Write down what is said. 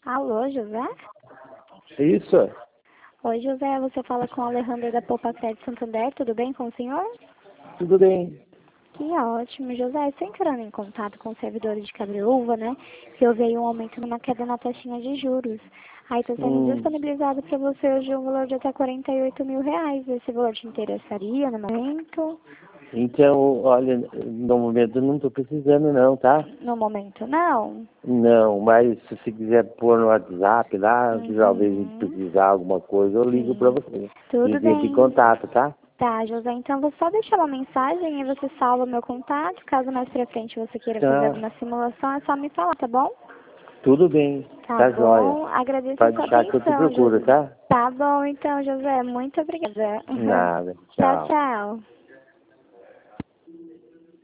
Alô, José? Isso, Oi, José, você fala com a Alejandra da Poupa Crédito Santander, tudo bem com o senhor? tudo bem. Que ótimo, José. Estou entrando em contato com os servidores de Cabreúva, né? Que houve aí um aumento numa queda na taxinha de juros. Aí está sendo Hum, disponibilizado para você hoje um valor de até R$ 48.000. Esse valor te interessaria no momento? então, olha, no momento eu não estou precisando não, tá? No momento, não. Não, mas se você quiser pôr no WhatsApp lá, se talvez a gente Uhum. precisar alguma coisa, eu ligo para Sim. você. A Tudo gente entra em bem. contato, tá? Tá, José, então vou só deixar uma mensagem e você salva meu contato. Caso mais pra frente você queira fazer Tá, alguma simulação, é só me falar, tá bom? tudo bem, Tá tá joia. bom. Agradeço a Pode sua deixar que eu te atenção, procuro, José. tá? Tá bom, então, José. Muito obrigada. Nada, Tchau, tchau. tchau.